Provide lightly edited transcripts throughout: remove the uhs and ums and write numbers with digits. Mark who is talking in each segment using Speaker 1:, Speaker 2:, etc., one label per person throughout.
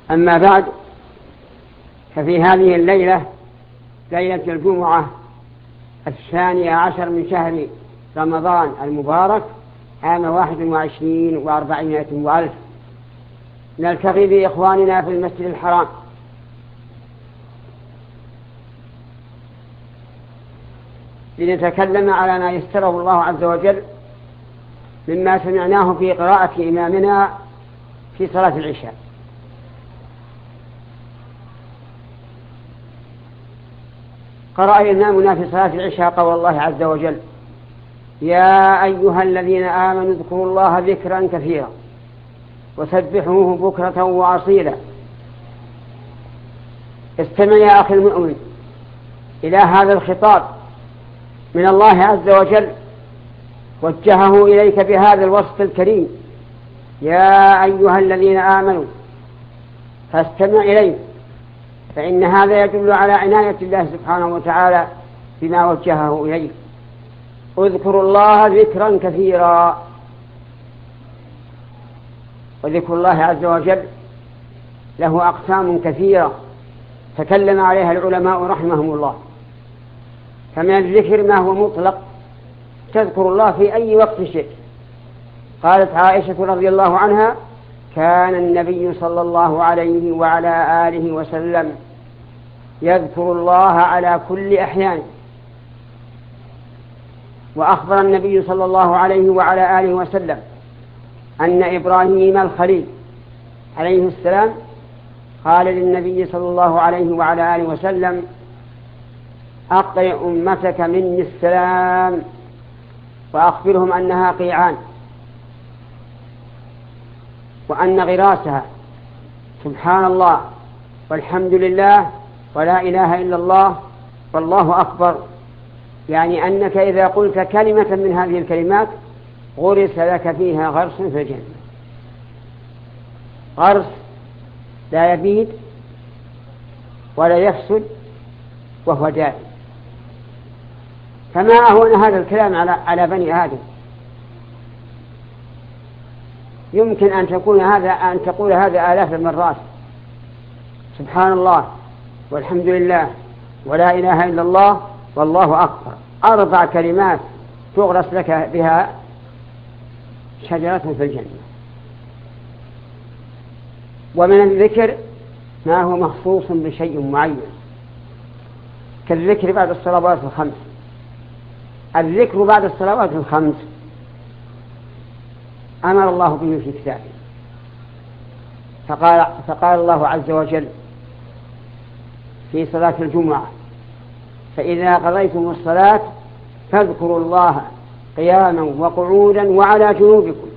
Speaker 1: أما بعد، ففي هذه الليلة، ليلة الجمعة 12 من شهر رمضان المبارك، عام 21 و400 وألف، نلتقي بإخواننا في المسجد الحرام لنتكلم على ما يسره الله عز وجل مما سمعناه في قراءة إمامنا في صلاة العشاء. قرأ إمامنا في صلاة العشاء قول الله عز وجل: يا أيها الذين آمنوا اذكروا الله ذكرا كثيرا وسبحوه بكرة وأصيلا. استمع يا أخي المؤمن إلى هذا الخطاب من الله عز وجل، وجهه إليك بهذا الوصف الكريم: يا أيها الذين آمنوا، فاستمع إليه، فإن هذا يدل على عناية الله سبحانه وتعالى بما وجهه إليه. اذكروا الله ذكرا كثيرا. وذكر الله عز وجل له أقسام كثيرة تكلم عليها العلماء رحمهم الله. فمن الذكر ما هو مطلق، تذكر الله في أي وقت شئت. قالت عائشة رضي الله عنها: كان النبي صلى الله عليه وعلى آله وسلم يذكر الله على كل أحيان. وأخبر النبي صلى الله عليه وعلى آله وسلم أن إبراهيم الخليل عليه السلام قال للنبي صلى الله عليه وعلى آله وسلم: أقرئ أمتك مني السلام وأخبرهم أنها قيعان، وأن غراسها سبحان الله والحمد لله ولا إله إلا الله والله أكبر. يعني أنك إذا قلت كلمة من هذه الكلمات غرس لك فيها غرس في الجنة. غرس لا يبيد ولا يفسد وهو دائم. فما أهون هذا الكلام على بني آدم. يمكن أن تقول هذا آلاف المرات: سبحان الله والحمد لله ولا إله إلا الله والله أكبر. 4 كلمات تغرس لك بها شجرة في الجنة. ومن الذكر ما هو مخصوص بشيء معين، كالذكر بعد الصلوات الخمس. الذكر بعد الصلوات الخمس أمر الله به في كتابه، فقال الله عز وجل في صلاة الجمعة: فإذا قضيتم الصلاة فاذكروا الله قياما وقعودا وعلى جنوبكم.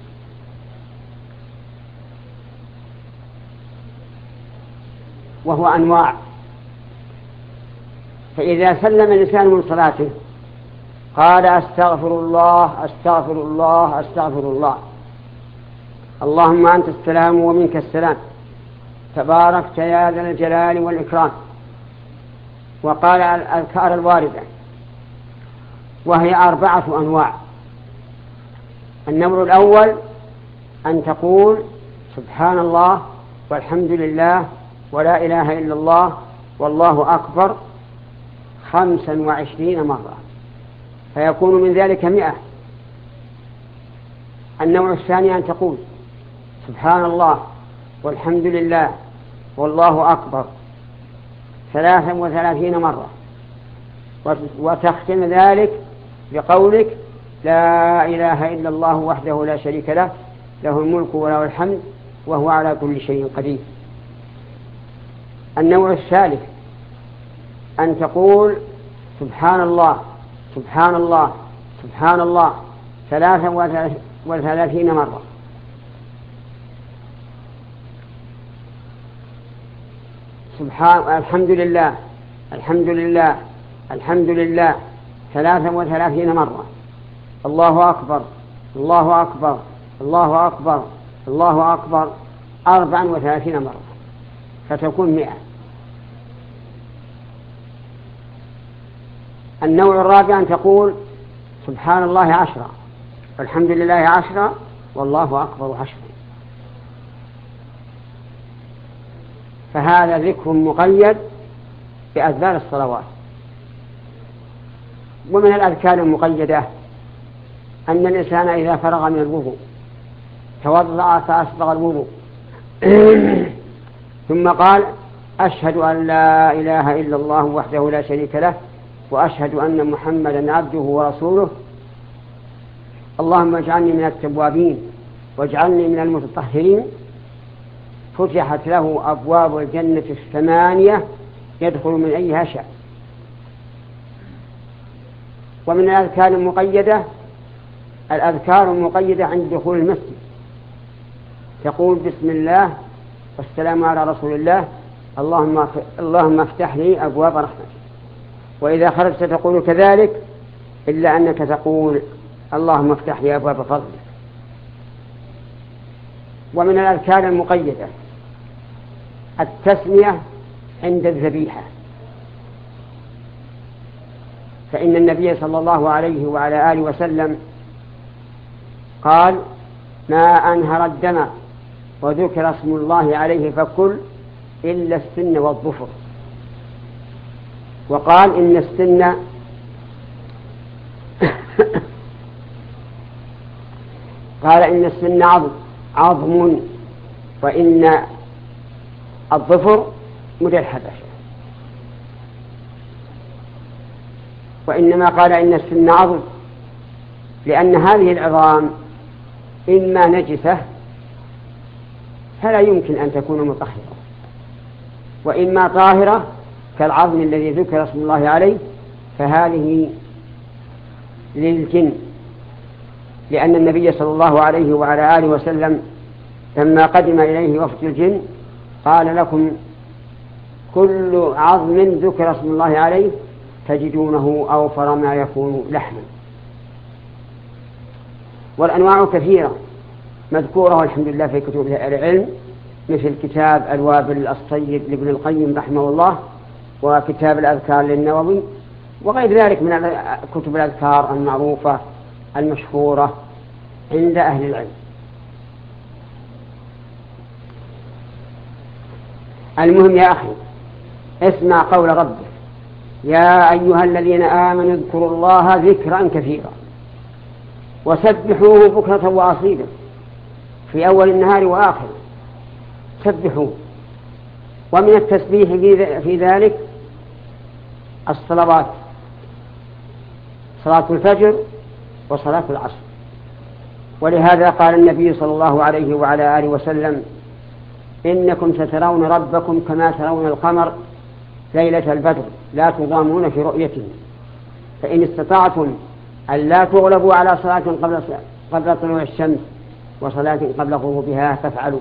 Speaker 1: وهو أنواع. فإذا سلم الإنسان من صلاته قال: أستغفر الله أستغفر الله أستغفر الله، اللهم أنت السلام ومنك السلام، تباركت يا ذا الجلال والإكرام. وقال الأذكار الواردة، وهي 4 أنواع. النوع الأول أن تقول سبحان الله والحمد لله ولا إله إلا الله والله أكبر 25 مرة، فيكون من ذلك 100. النوع الثاني أن تقول سبحان الله والحمد لله والله أكبر 33 مرة، وتختم ذلك بقولك: لا إله إلا الله وحده لا شريك له، له الملك وله الحمد وهو على كل شيء قدير. النوع الثالث أن تقول سبحان الله سبحان الله سبحان الله 33 مرة. الحمد لله الحمد لله الحمد لله 33 مرة. الله أكبر الله أكبر الله أكبر الله أكبر 34 مرة، فتكون 100. النوع الرابع أن تقول سبحان الله 10 والحمد لله 10 والله أكبر 10. فهذا ذكر مقيد بأذكار الصلوات. ومن الأذكار المقيدة أن الإنسان إذا فرغ من الوضوء توضأ فأسبغ الوضوء ثم قال أشهد أن لا إله إلا الله وحده لا شريك له وأشهد أن محمدا عبده ورسوله اللهم اجعلني من التوابين واجعلني من المتطهرين، فتحت له أبواب الجنة 8 يدخل من أيها شاء. ومن الأذكار المقيدة الأذكار المقيدة عند دخول المسجد، تقول بسم الله والسلام على رسول الله اللهم افتح لي أبواب رحمتك. وإذا خرجت تقول كذلك، إلا أنك تقول اللهم افتح لي أبواب فضلك. ومن الأذكار المقيدة التسمية عند الذبيحة، فإن النبي صلى الله عليه وعلى آله وسلم قال ما أنهر الدم وذكر اسم الله عليه فكل إلا السن والظفر. وقال إن السن قال إن السن عظم وإن الظفر مدى الحبشة. وإنما قال إن السن عظم لأن هذه العظام إما نجسة فلا يمكن أن تكون مطهرة، وإما طاهرة كالعظم الذي ذكر اسم الله عليه، فهذه للجن، لأن النبي صلى الله عليه وعلى آله وسلم لما قدم إليه وفد الجن قال لكم كل عظم ذكر اسم الله عليه تجدونه أوفر ما يكون لحما. والأنواع كثيرة مذكورة والحمد لله في كتب العلم، مثل كتاب الوابل الصيد لابن القيم رحمه الله، وكتاب الأذكار للنووي، وغير ذلك من كتب الأذكار المعروفة المشهورة عند أهل العلم. المهم يا أخي اسمع قول ربك يا أيها الذين آمنوا اذكروا الله ذكرا كثيرا وسبحوه بكرة وأصيلا في أول النهار وآخره، سبحوه. ومن التسبيح في ذلك الصلوات، صلاة الفجر وصلاة العصر. ولهذا قال النبي صلى الله عليه وعلى آله وسلم إنكم سترون ربكم كما ترون القمر ليلة البدر لا تضامون في رؤيته، فإن استطعتم أن لا تغلبوا على صلاة قبل طلوع الشمس وصلاة قبل غروبها فافعلوا.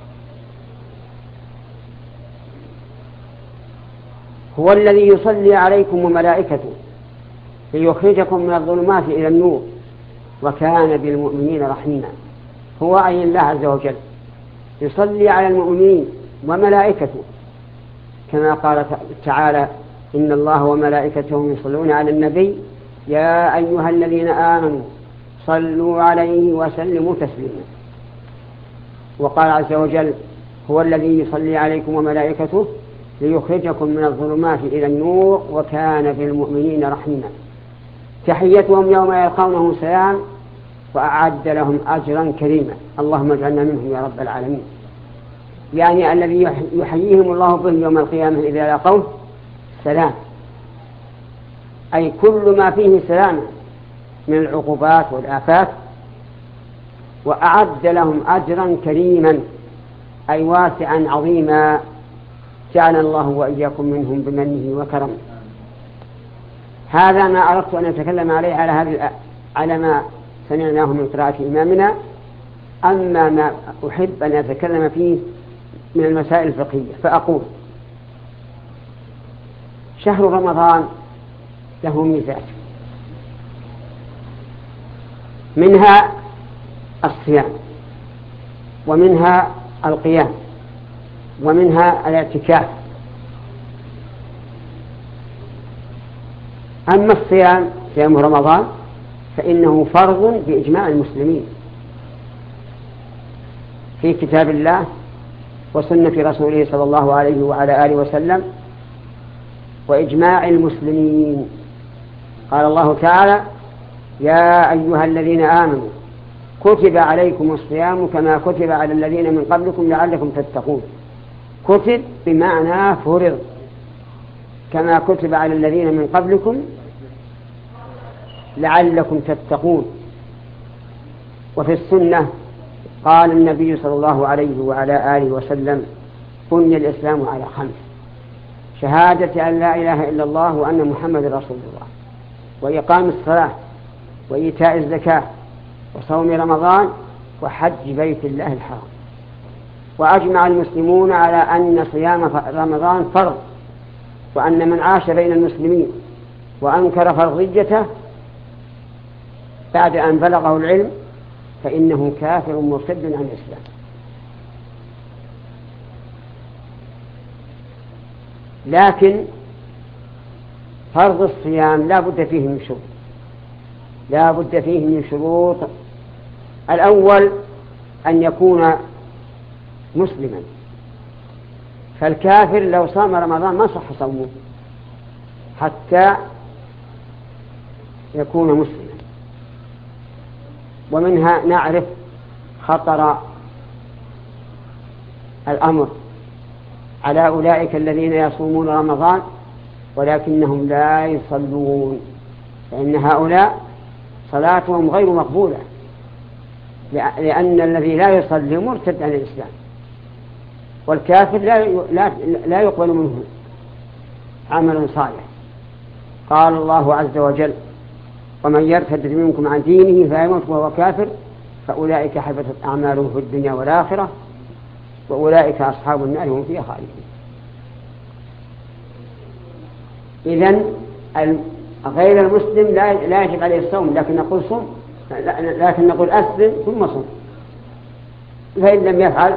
Speaker 1: هو الذي يصلي عليكم وملائكته ليخرجكم من الظلمات إلى النور وكان بالمؤمنين رحيما. هو أي الله عز وجل يصلي على المؤمنين وملائكته، كما قال تعالى إن الله وملائكته يصلون على النبي يا أيها الذين آمنوا صلوا عليه وسلموا تسليما. وقال عز وجل هو الذي يصلي عليكم وملائكته ليخرجكم من الظلمات إلى النور وكان بالمؤمنين رحيما. تحيتهم يوم يلقونه سلام وأعد لهم أجرا كريما. اللهم اجعلنا منهم يا رب العالمين. يعني الذي يحييهم الله به يوم القيامة إذا لقوه سلام، أي كل ما فيه سلام من العقوبات والآفات. وأعد لهم أجرا كريما أي واسعا عظيما، جعل الله وإياكم منهم بمنه وكرمه. هذا ما أردت أن أتكلم عليه على ما سمعناه من قراءة إمامنا. أما ما أحب أن أتكلم فيه من المسائل الفقهية فأقول شهر رمضان له ميزات، منها الصيام ومنها القيام ومنها الاعتكاف. أما الصيام صيام رمضان فإنه فرض بإجماع المسلمين في كتاب الله وسنة رسوله صلى الله عليه وعلى آله وسلم وإجماع المسلمين. قال الله تعالى: يا أيها الذين آمنوا كتب عليكم الصيام كما كتب على الذين من قبلكم لعلكم تتقون. كتب بمعنى فرض، كما كتب على الذين من قبلكم لعلكم تتقون. وفي السنة قال النبي صلى الله عليه وعلى آله وسلم: بني الإسلام على 5: شهادة أن لا إله إلا الله وأن محمد رسول الله، وإقام الصلاة، وإيتاء الزكاة، وصوم رمضان، وحج بيت الله الحرام. وأجمع المسلمون على أن صيام رمضان فرض، وأن من عاش بين المسلمين وأنكر فرضيته بعد أن بلغه العلم فإنه كافر مرتد عن الإسلام. لكن فرض الصيام لا بد فيه من شروط، لا بد فيه من شروط. الأول أن يكون مسلما، فالكافر لو صام رمضان ما صح صومه حتى يكون مسلما. ومنها نعرف خطر الأمر على أولئك الذين يصومون رمضان ولكنهم لا يصلون، فإن هؤلاء صلاتهم غير مقبولة، لأن الذي لا يصلي مرتد عن الإسلام، والكافر لا يقبل منه عمل صالح. قال الله عز وجل: ومن يرتد منكم عن دينه فيموت وهو كافر فأولئك حبطت أعمالهم في الدنيا والآخرة وأولئك أصحاب النار هم فيها خالدون. إذن غير المسلم لا يجب عليه الصوم، لكن نقول أسلم ثم صم. فإن لم يفعل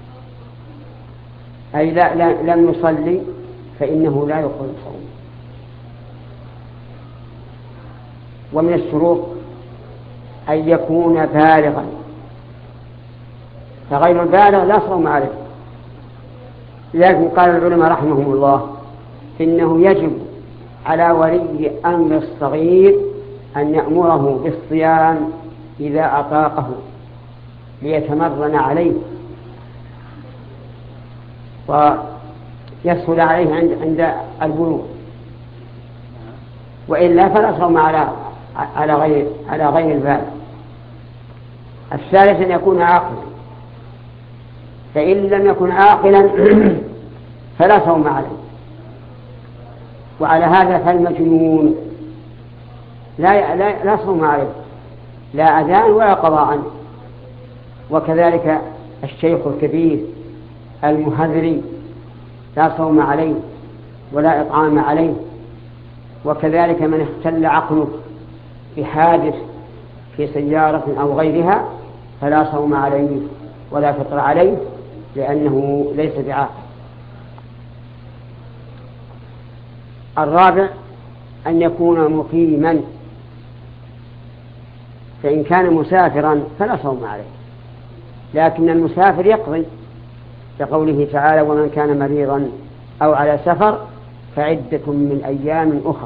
Speaker 1: أي لم يصلي فإنه لا يقبل صوم. ومن الشروط أن يكون بالغا، فغير البالغ لا صوم عليه. لكن قال العلماء رحمهم الله: إنه يجب على ولي أمر الصغير أن يأمره بالصيام إذا أطاقه ليتمرن عليه ويسهل عليه عند البلوغ، وإلا فلا صوم على غير البالغ. الثالث أن يكون عاقلا، فإن لم يكن عاقلا فلا صوم عليه. وعلى هذا فالمجنون لا صوم عليه، لا أذان ولا قضاء عنه. وكذلك الشيخ الكبير المهذري لا صوم عليه ولا إطعام عليه. وكذلك من اختل عقله بحادث في سيارة أو غيرها فلا صوم عليه ولا فطر عليه، لأنه ليس بعاقل. الرابع أن يكون مقيما، فإن كان مسافرا فلا صوم عليه، لكن المسافر يقضي لقوله تعالى: ومن كان مريضا أو على سفر فعدة من أيام أخر.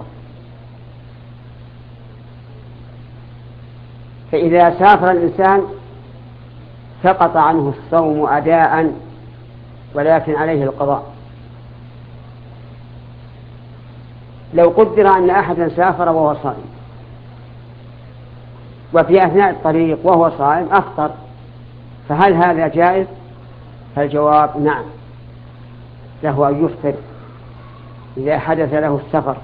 Speaker 1: فإذا سافر الإنسان سقط عنه الصوم أداء، ولكن عليه القضاء. لو قدر أن أحدا سافر وهو صائم، وفي أثناء الطريق وهو صائم أفطر، فهل هذا جائز؟ فالجواب نعم، له أن يفطر إذا حدث له السفر،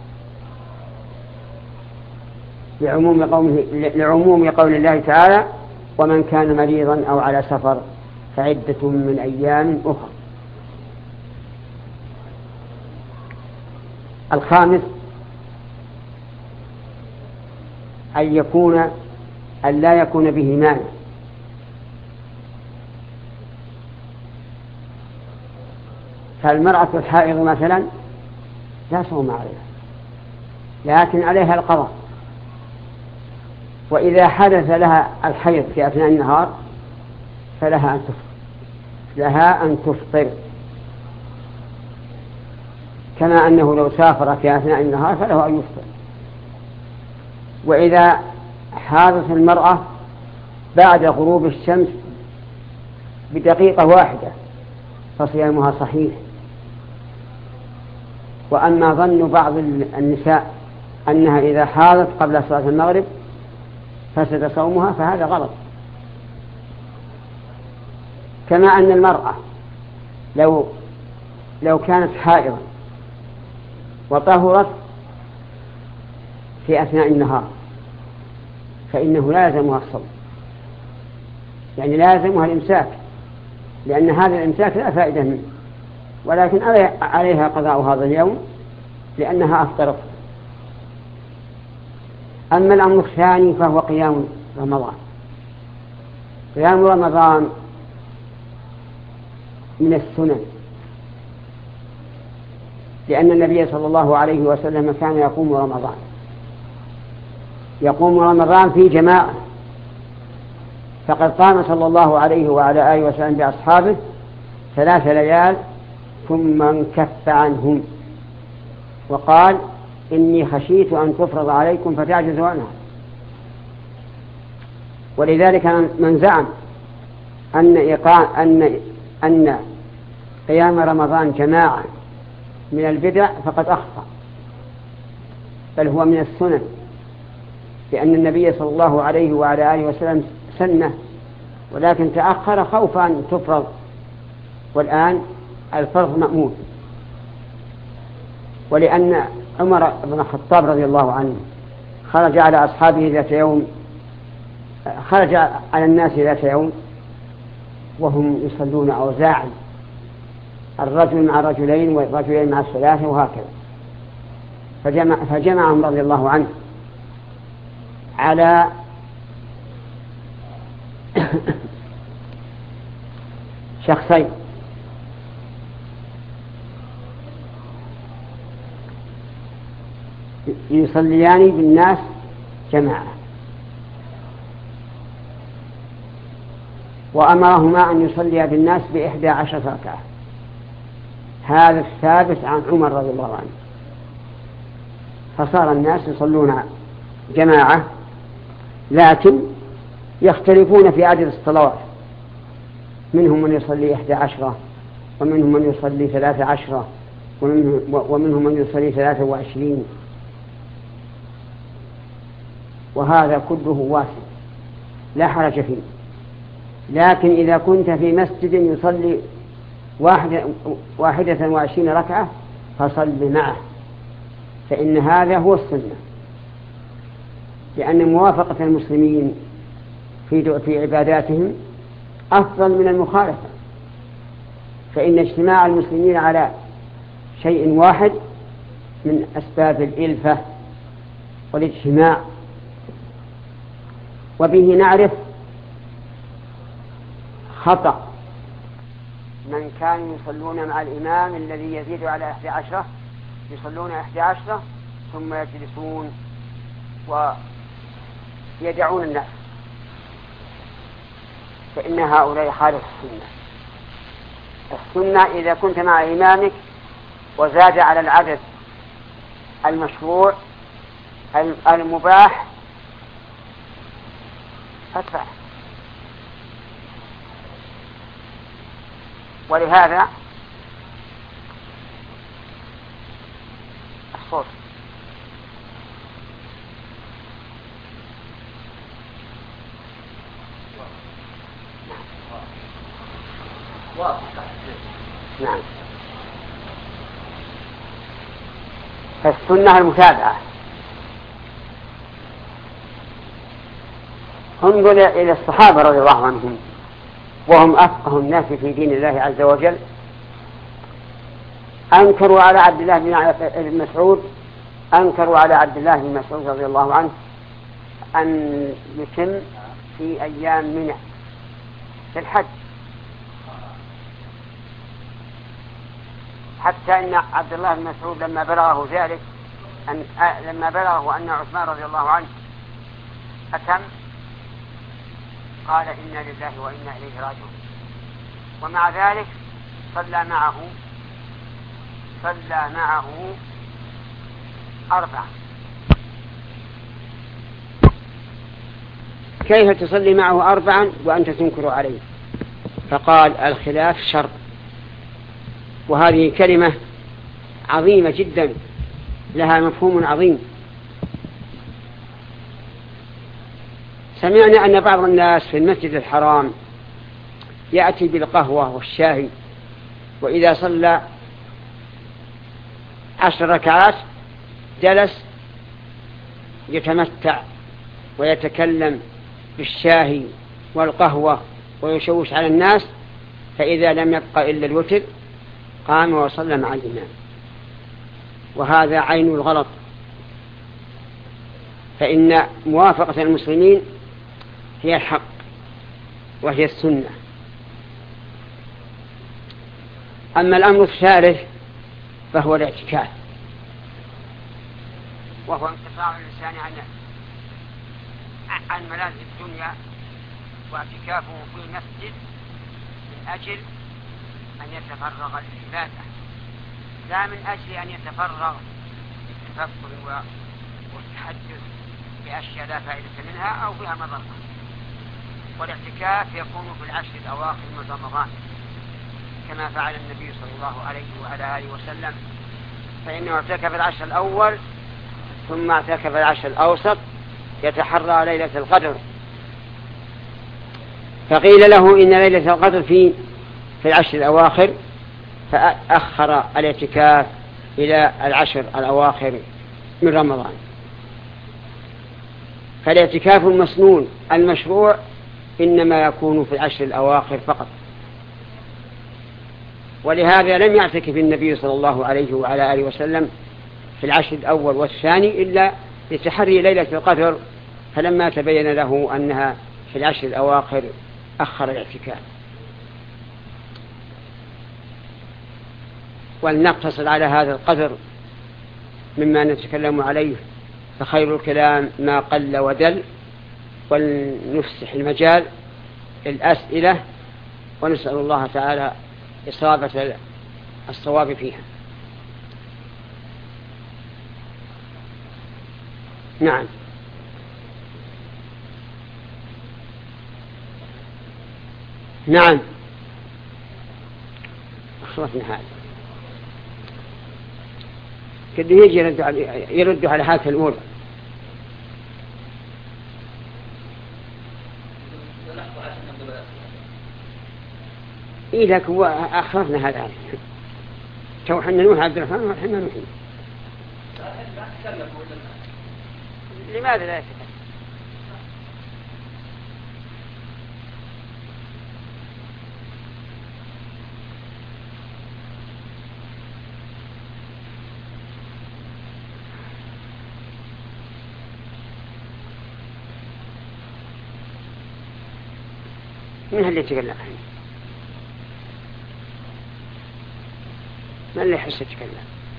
Speaker 1: لعموم قول الله تعالى: ومن كان مريضا أو على سفر فعدة من أيام أخرى. الخامس أن لا يكون به مانع، فالمرأة الحائض مثلا لا صوم عليها، لكن عليها القضاء. وإذا حدث لها الحيض في أثناء النهار فلها أن تفطر، لها أن تفطر، كما أنه لو سافر في أثناء النهار فله أن يفطر. وإذا حاضت المرأة بعد غروب الشمس بدقيقة واحدة فصيامها صحيح. وأما ظن بعض النساء أنها إذا حاضت قبل صلاة المغرب فسد صومها فهذا غلط. كما أن المرأة لو كانت حائضا وطهرت في أثناء النهار فإنه لازمها الصوم، يعني لازمها الإمساك، لأن هذا الإمساك لا فائدة منه، ولكن عليها قضاء هذا اليوم لأنها أفطرت. أما الأمر الثاني فهو قيام رمضان. قيام رمضان من السنن، لأن النبي صلى الله عليه وسلم كان يقوم رمضان في جماعة، فقد قام صلى الله عليه وعلى آله وسلم بأصحابه 3 ليال ثم انكف عنهم وقال إني خشيت أن تفرض عليكم فتعجزوا عنها. ولذلك من زعم أن قيام رمضان جماعة من البدع فقد أخطأ، بل هو من السنن، لأن النبي صلى الله عليه وعلى آله وسلم سنه، ولكن تأخر خوفا أن تفرض، والآن الفرض مأمون. ولأن عمر بن الخطاب رضي الله عنه خرج على الناس ذات يوم وهم يصلون أوزاعا، الرجل مع الرجلين والرجلين مع الثلاثة وهكذا، فجمعهم رضي الله عنه على شخصين، يصليان بالناس جماعة، وأمرهما أن يصليا بالناس ب11 ركعة. هذا الثابت عن عمر رضي الله عنه. فصار الناس يصلون جماعة، لكن يختلفون في عدد الصلوات، منهم من يصلي 11 ومنهم من يصلي 13 ومنهم من يصلي 23، وهذا كله واسع لا حرج فيه. لكن إذا كنت في مسجد يصلي 21 ركعة فصل معه، فإن هذا هو السنة، لأن موافقة المسلمين في عباداتهم أفضل من المخالفة، فإن اجتماع المسلمين على شيء واحد من أسباب الإلفة والاجتماع. وبه نعرف خطأ من كانوا يصلون مع الإمام الذي يزيد على 11، يصلون 11 ثم يجلسون ويدعون الناس، فإن هؤلاء خالف السنة. السنة إذا كنت مع إمامك وزاد على العدد المشروع المباح فاتبعه. ولهذا الصوت نعم. فالسنة المتابعة. انظر إلى الصحابة رضي الله عنهم وهم أفقه الناس في دين الله عز وجل، أنكروا على عبد الله بن مسعود رضي الله عنه أن يتم في أيام منى في الحج، حتى أن عبد الله بن مسعود لما بلغه ذلك لما بلغه أن عثمان رضي الله عنه أتم قال إنا لله وإنا إليه راجعون. ومع ذلك صلى معه 4. كيف تصلي معه 4 وأنت تنكر عليه؟ فقال الخلاف شر. وهذه كلمة عظيمة جدا لها مفهوم عظيم. سمعنا أن بعض الناس في المسجد الحرام يأتي بالقهوة والشاي، وإذا صلى 10 ركعات جلس يتمتع ويتكلم بالشاي والقهوة ويشوش على الناس، فإذا لم يبقى إلا الوتر قام وصلى مع الإمام. وهذا عين الغلط، فإن موافقة المسلمين هي الحق وهي السنة. أما الأمر الثالث فهو الاعتكاف، وهو انقطاع الإنسان عن ملاذ الدنيا، واعتكافه في المسجد من أجل أن يتفرغ للعبادة، لا من أجل أن يتفرغ للتفكر والتحدث بأشياء لا فائدة منها أو فيها مضرة. والاعتكاف يكون في العشر الأواخر من رمضان كما فعل النبي صلى الله عليه وعلى آله وسلم، فإنه اعتكف العشر الأول ثم اعتكف العشر الأوسط يتحرى ليلة القدر، فقيل له إن ليلة القدر في العشر الأواخر، فأخر الاعتكاف إلى العشر الأواخر من رمضان. فالاعتكاف المسنون المشروع إنما يكون في العشر الأواخر فقط، ولهذا لم يعتكف النبي صلى الله عليه وعلى آله وسلم في العشر الأول والثاني إلا لتحري ليلة القدر، فلما تبين له أنها في العشر الأواخر أخر الاعتكاف. ولنقتصر على هذا القدر مما نتكلم عليه، فخير الكلام ما قل ودل، ولنفسح المجال الأسئلة، ونسأل الله تعالى إصابة الصواب فيها. نعم. نعم أخلصنا هذا كده يجي يرد على هذه الأولى. إيه لك أخلصنا هذا تو حنا نوح عبد الرحمن وحنا نوح. لماذا لا يتكلم؟ من اللي يتكلم؟ من اللي يحس يتكلم؟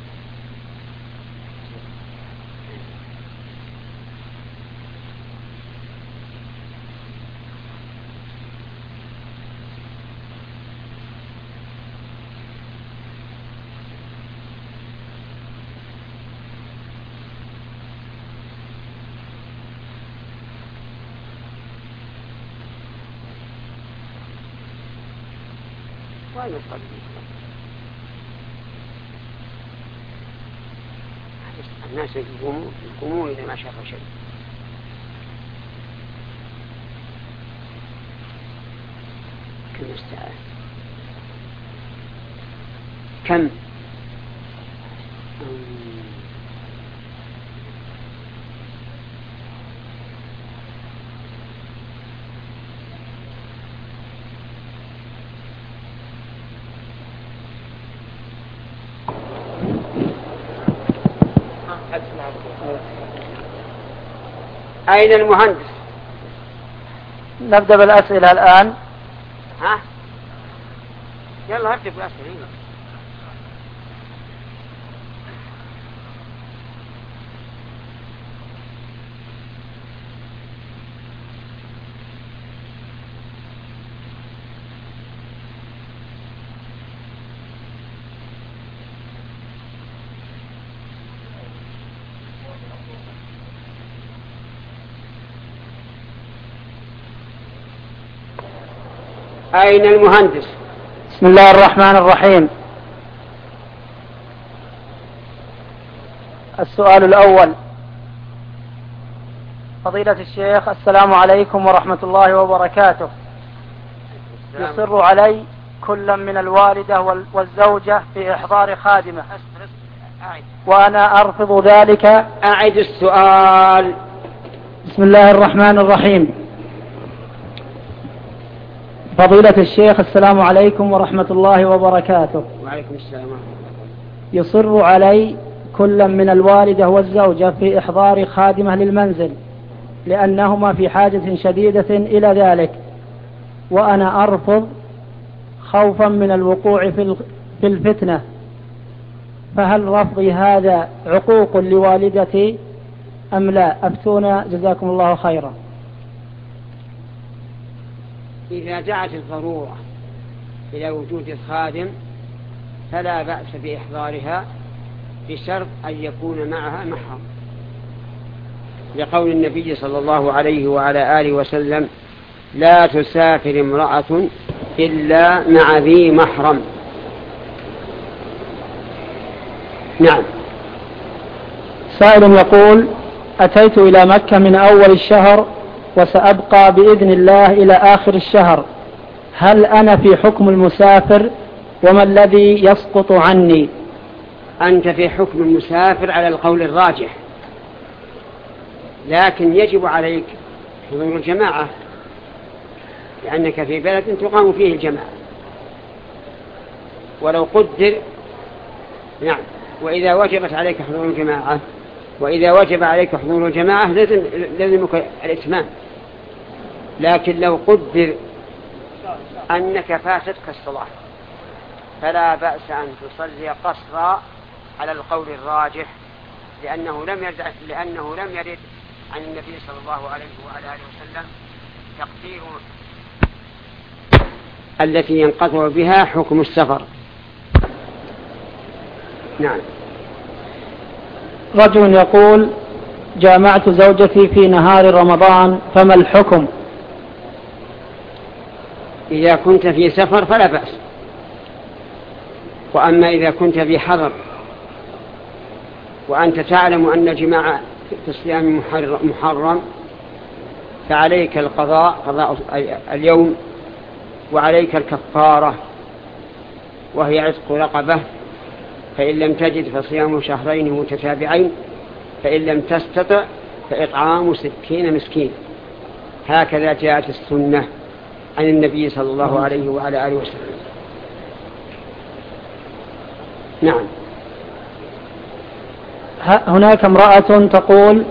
Speaker 1: الناس يقومون إذا ما شافوا شيء. كم استعان كم أين المهندس؟
Speaker 2: نبدأ بالأسئلة الآن.
Speaker 1: ها يلا ابدأ بالأسئلة. أين المهندس؟
Speaker 2: بسم الله الرحمن الرحيم. السؤال الأول: فضيلة الشيخ، السلام عليكم ورحمة الله وبركاته. يصر علي كل من الوالدة والزوجة في إحضار خادمة، وأنا أرفض ذلك.
Speaker 1: أعد السؤال.
Speaker 2: بسم الله الرحمن الرحيم. فضيلة الشيخ، السلام عليكم ورحمة الله وبركاته.
Speaker 1: وعليكم السلام ورحمة الله.
Speaker 2: يصر علي كل من الوالدة والزوجة في إحضار خادمة للمنزل لأنهما في حاجة شديدة إلى ذلك، وأنا أرفض خوفا من الوقوع في الفتنة، فهل رفضي هذا عقوق لوالدتي أم لا؟ أفتونا جزاكم الله خيرا.
Speaker 1: إذا دعت الضرورة إلى وجود الخادم فلا بأس بإحضارها بشرط أن يكون معها محرم، لقول النبي صلى الله عليه وعلى آله وسلم: لا تسافر امرأة إلا مع ذي محرم. نعم.
Speaker 2: سائل يقول: أتيت إلى مكة من أول الشهر وسأبقى بإذن الله إلى آخر الشهر، هل أنا في حكم المسافر وما الذي يسقط عني؟
Speaker 1: أنت في حكم المسافر على القول الراجح، لكن يجب عليك حضور الجماعة لأنك في بلد تقام فيه الجماعة ولو قدر. نعم. وإذا وجبت عليك حضور الجماعة، وإذا وجب عليك حضور الجماعة لازمك الإتمام، لكن لو قدر أنك فاتتك الصلاة فلا بأس أن تصلي قصرا على القول الراجح، لأنه لم يرد عن النبي صلى الله عليه وعلى آله وسلم تقدير التي ينقطع بها حكم السفر. نعم.
Speaker 2: رجل يقول: جامعت زوجتي في نهار رمضان، فما الحكم؟
Speaker 1: إذا كنت في سفر فلا بأس، وأما إذا كنت في حضر وأنت تعلم أن الجماع في الصيام محرم فعليك القضاء، قضاء اليوم، وعليك الكفارة وهي عتق رقبة، فإن لم تجد فصيام شهرين متتابعين، فإن لم تستطع فإطعام 60 مسكين. هكذا جاءت السنة عن النبي صلى الله عليه وعلى آله وسلم. نعم.
Speaker 2: هناك امرأة تقول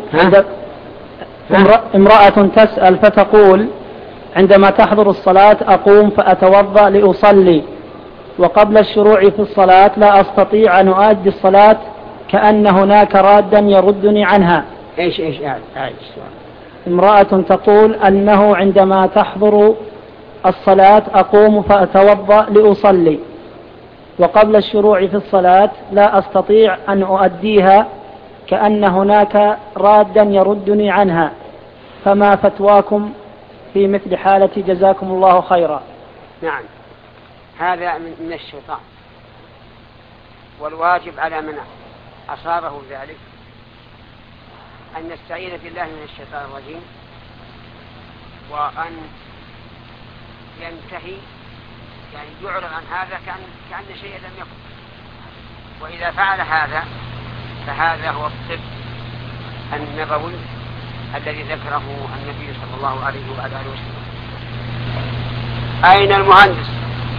Speaker 2: امرأة تسأل فتقول: عندما تحضر الصلاة أقوم فأتوضأ لأصلي، وقبل الشروع في الصلاة لا أستطيع أن أؤدي الصلاة كأن هناك رادا يردني عنها.
Speaker 1: إيش
Speaker 2: امرأة تقول أنه عندما تحضر الصلاة أقوم فأتوضأ لأصلي، وقبل الشروع في الصلاة لا أستطيع أن أؤديها كأن هناك رادا يردني عنها، فما فتواكم في مثل حالتي جزاكم الله خيرا.
Speaker 1: نعم. هذا من الشيطان، والواجب على من أصابه ذلك أن يستعيذ بالله من الشيطان الرجيم، وأن ينتهي، يعني يعرض عن هذا كأن شيئا لم يكن، وإذا فعل هذا فهذا هو الطب النبوي الذي ذكره النبي صلى الله عليه وعلى آله وسلم. أين المهندس؟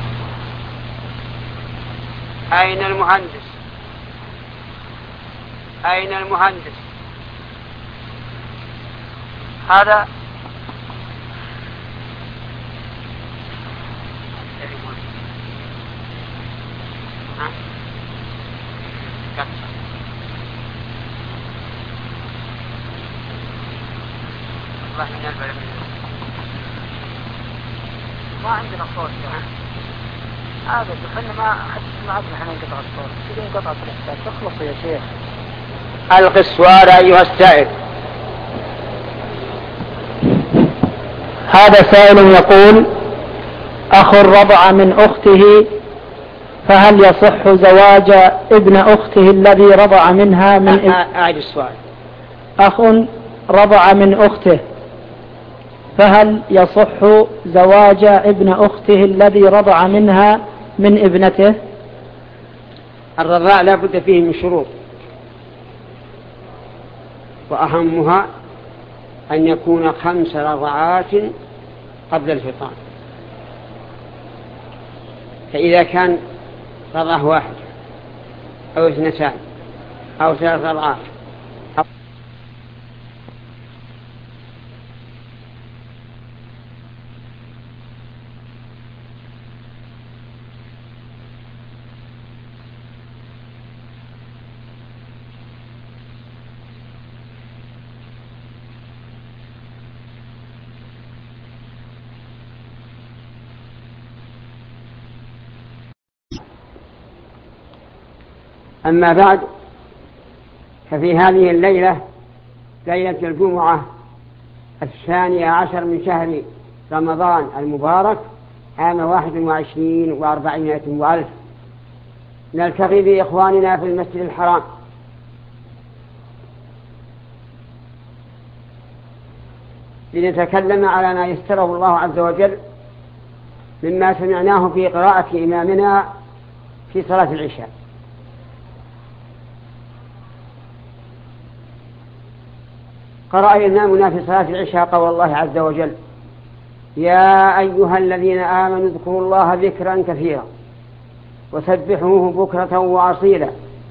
Speaker 1: أين المهندس؟ أين المهندس؟ هذا ما عندنا صوت يعني. هذا احنا ما عندنا احنا نقطع الصوت، كذا نقطع الصوت. تخلص يا شيخ. ألقي السؤال أيها السائل.
Speaker 2: هذا سائل يقول: أخ رضع من أخته، فهل يصح زواج ابن أخته الذي رضع منها من
Speaker 1: أعد السؤال.
Speaker 2: أخ رضع من أخته، فهل يصح زواج ابن أخته الذي رضع منها من ابنته؟
Speaker 1: الرضاع لا بد فيه من شروط، وأهمها أن يكون 5 رضعات قبل الفطام. فإذا كان رضعه 1 أو 2 أو 3 رضعات أما بعد، ففي هذه الليلة، ليلة الجمعة 12 من شهر رمضان المبارك، عام 21 و400 وألف، نلتقي بإخواننا في المسجد الحرام لنتكلم على ما يسره الله عز وجل مما سمعناه في قراءة إمامنا في صلاة العشاء. قرأ إمامنا في صلاة العشاء قول الله عز وجل: يا أيها الذين آمنوا اذكروا الله ذكرا كثيرا وسبحوه بكرة وأصيلا.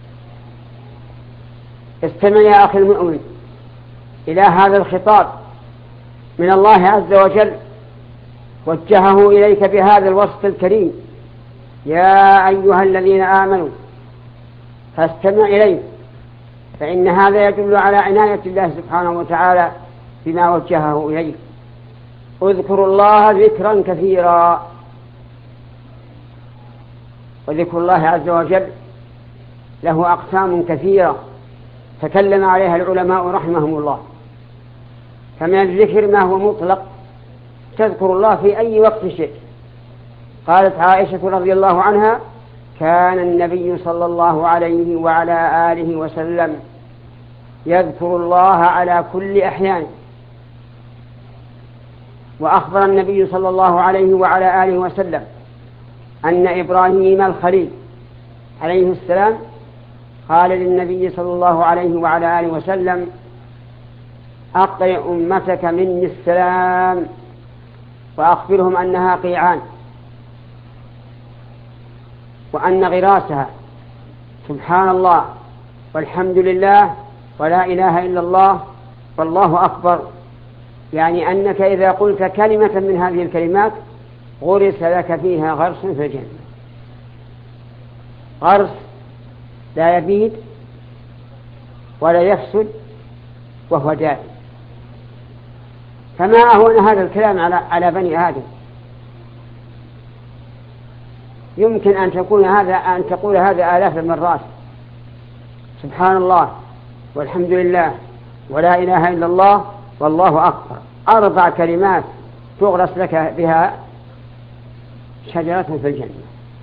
Speaker 1: استمع يا أخي المؤمن إلى هذا الخطاب من الله عز وجل، وجهه إليك بهذا الوصف الكريم: يا أيها الذين آمنوا، فاستمع إليه، فإن هذا يدل على عناية الله سبحانه وتعالى بما وجهه إليه. اذكروا الله ذكرا كثيرا. وذكر الله عز وجل له أقسام كثيرة تكلم عليها العلماء رحمهم الله. فمن الذكر ما هو مطلق، تذكر الله في أي وقت شئت. قالت عائشة رضي الله عنها: كان النبي صلى الله عليه وعلى آله وسلم يذكر الله على كل أحيان. وأخبر النبي صلى الله عليه وعلى آله وسلم أن إبراهيم الخليل عليه السلام قال للنبي صلى الله عليه وعلى آله وسلم: أقرئ أمتك مني السلام وأخبرهم أنها قيعان، وأن غراسها سبحان الله والحمد لله ولا إله إلا الله والله أكبر. يعني أنك إذا قلت كلمة من هذه الكلمات غرس لك فيها غرس في الجنة. غرس لا يبيد ولا يفسد وهو دائم. فما أهون هذا الكلام على بني آدم. يمكن أن تقول هذا آلاف المرات: سبحان الله والحمد لله ولا إله إلا الله والله أكبر. 4 كلمات تغرس لك بها شجرة في الجنة.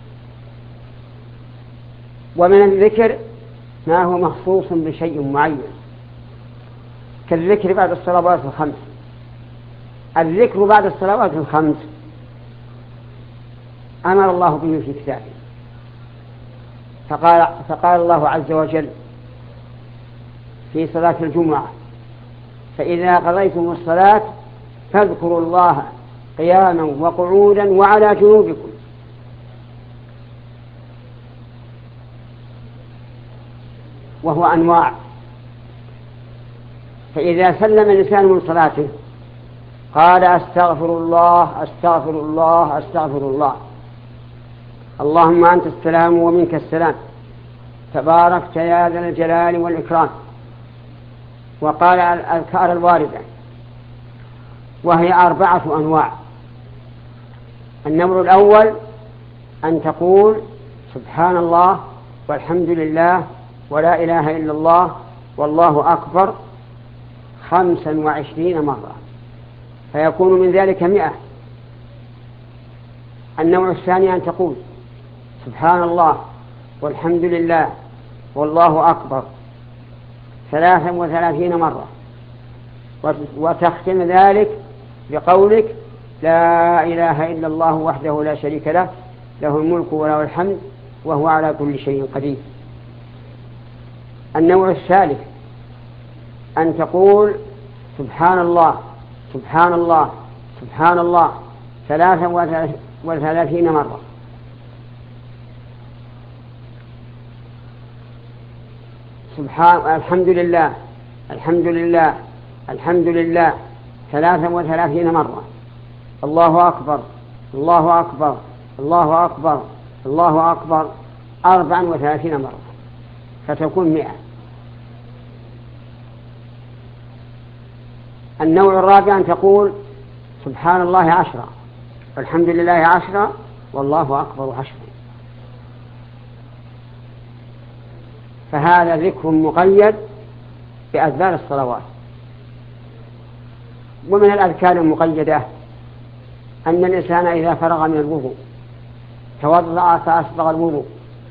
Speaker 1: ومن الذكر ما هو مخصوص بشيء معين، كالذكر بعد الصلوات الخمس. الذكر بعد الصلوات الخمس أمر الله به في كتابه، فقال الله عز وجل في صلاة الجمعة: فإذا قضيتم الصلاة فاذكروا الله قياما وقعودا وعلى جنوبكم. وهو أنواع. فإذا سلم الإنسان من صلاته قال: أستغفر الله أستغفر الله أستغفر الله، اللهم أنت السلام ومنك السلام، تباركت يا ذا الجلال والإكرام. وقال الأذكار الواردة، وهي 4 أنواع. النوع الأول أن تقول: سبحان الله والحمد لله ولا إله إلا الله والله أكبر 25 مرة، فيكون من ذلك 100. النوع الثاني أن تقول سبحان الله والحمد لله والله أكبر 33 مرة، وتختم ذلك بقولك لا إله إلا الله وحده لا شريك له، له الملك وله الحمد وهو على كل شيء قدير. النوع الثالث أن تقول سبحان الله سبحان الله سبحان الله 33 مرة، الحمد لله الحمد لله الحمد لله 33 مرة، الله أكبر الله أكبر الله أكبر الله أكبر 34 مرة، فتكون 100. النوع الرابع أن تقول سبحان الله 10 والحمد لله 10 والله أكبر 10. فهذا ذكر مقيد بأذكار الصلوات. ومن الأذكار المقيدة أن الإنسان إذا فرغ من الوضوء توضأ فأسبغ الوضوء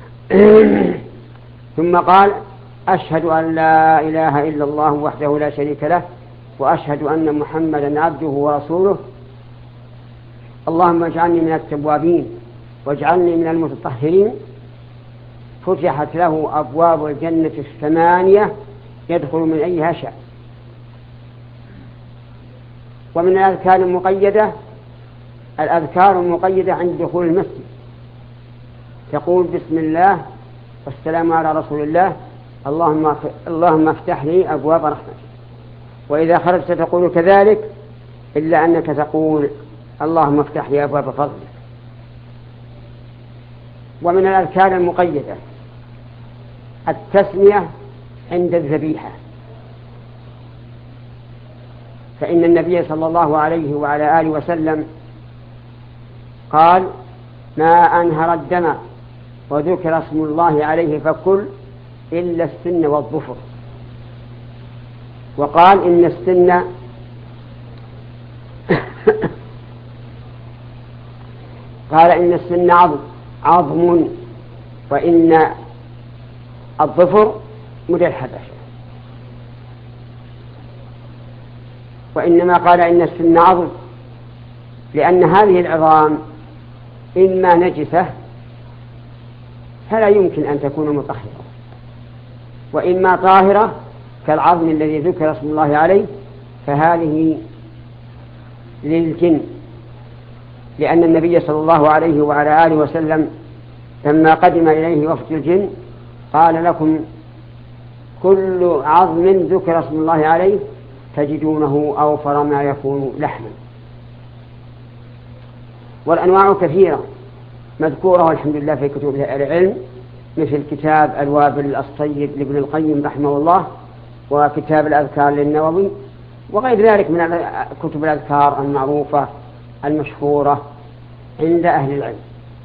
Speaker 1: ثم قال أشهد أن لا إله إلا الله وحده لا شريك له وأشهد أن محمدا عبده ورسوله، اللهم اجعلني من التوابين واجعلني من المتطهرين، فتحت له أبواب الجنة 8 يدخل من أيها شاء. ومن الأذكار المقيدة الأذكار المقيدة عند دخول المسجد، تقول بسم الله والسلام على رسول الله، اللهم افتح لي أبواب رحمتك. وإذا خرجت تقول كذلك، إلا أنك تقول اللهم افتح لي أبواب فضلك. ومن الأذكار المقيدة التسمية عند الذبيحة، فإن النبي صلى الله عليه وعلى آله وسلم قال ما أنهر الدم وذكر اسم الله عليه فكل إلا السن والظفر. وقال إن السن قال إن السن عظم وإن الظفر مدى الحبشة. وإنما قال إن السن عظم لأن هذه العظام إما نجسة فلا يمكن أن تكون مطهرة، وإما طاهرة كالعظم الذي ذكر اسم الله عليه، فهذه للجن، لأن النبي صلى الله عليه وعلى آله وسلم لما قدم إليه وفد الجن قال لكم كل عظم ذكر اسم الله عليه تجدونه أوفر ما يكون لحما. والأنواع كثيرة مذكورة والحمد لله في كتب العلم، مثل كتاب الوابل الصيب لابن القيم رحمه الله، وكتاب الأذكار للنووي، وغير ذلك من كتب الأذكار المعروفة المشهورة عند أهل العلم.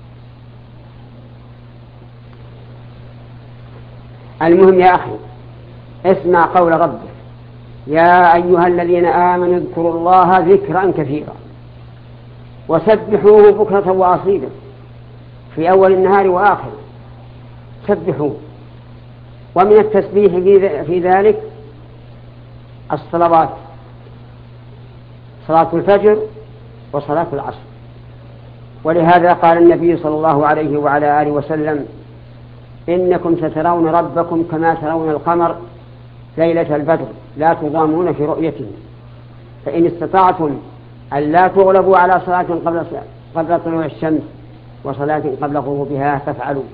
Speaker 1: المهم يا أخي اسمع قول ربك يا أيها الذين آمنوا اذكروا الله ذكرا كثيرا وسبحوه بكرة وأصيلا في أول النهار وآخره، سبحوه. ومن التسبيح في ذلك الصلوات، صلاة الفجر وصلاة العصر. ولهذا قال النبي صلى الله عليه وعلى آله وسلم إنكم سترون ربكم كما ترون القمر ليلة البدر لا تضامون في رؤيته، فإن استطعتم أن لا تغلبوا على صلاة قبل طلوع الشمس وصلاة قبل غروبها فافعلوا.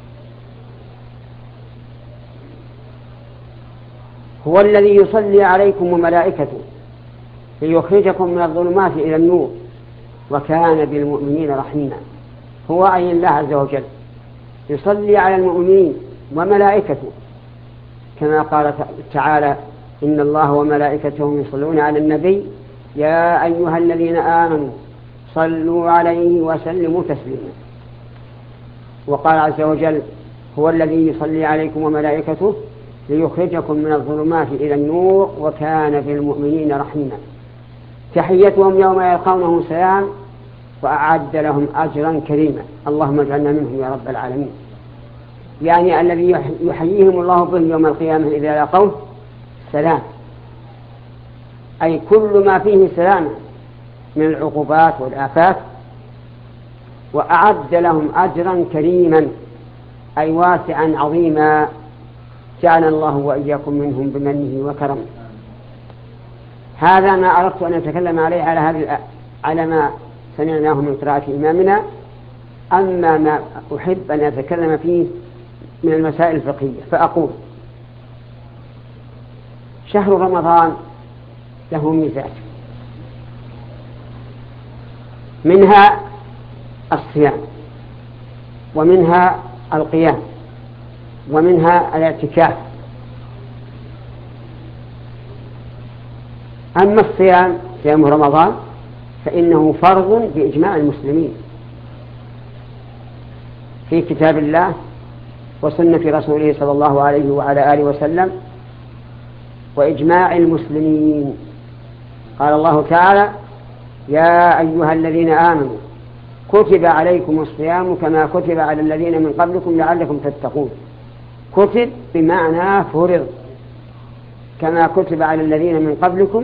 Speaker 1: هو الذي يصلي عليكم وملائكته ليخرجكم من الظلمات إلى النور وكان بالمؤمنين رحيما. هو أي الله عز وجل يصلي على المؤمنين وملائكته، كما قال تعالى إن الله وملائكته يصلون على النبي يا أيها الذين آمنوا صلوا عليه وسلموا تسليما. وقال عز وجل هو الذي يصلي عليكم وملائكته ليخرجكم من الظلمات إلى النور وكان بالمؤمنين رحيما. تحيتهم يوم يلقونه سلام وأعد لهم أجرا كريما. اللهم اجعلنا منهم يا رب العالمين. يعني الذي يحييهم الله به يوم القيامة إذا لقوه سلام، أي كل ما فيه سلام من العقوبات والآفات. وأعد لهم أجرا كريما أي واسعا عظيما، جعل الله وإياكم منهم بمنه وكرمه. هذا ما أردت أن أتكلم عليه على ما سمعناه من قراءة إمامنا. أما ما أحب أن أتكلم فيه من المسائل الفقهية فأقول: شهر رمضان له ميزات، منها الصيام، ومنها القيام، ومنها الاعتكاف. أما الصيام، صيام رمضان، فإنه فرض بإجماع المسلمين في كتاب الله وسنة رسوله صلى الله عليه وعلى آله وسلم وإجماع المسلمين. قال الله تعالى: يا أيها الذين آمنوا كتب عليكم الصيام كما كتب على الذين من قبلكم لعلكم تتقون. كتب بمعنى فرض، كما كتب على الذين من قبلكم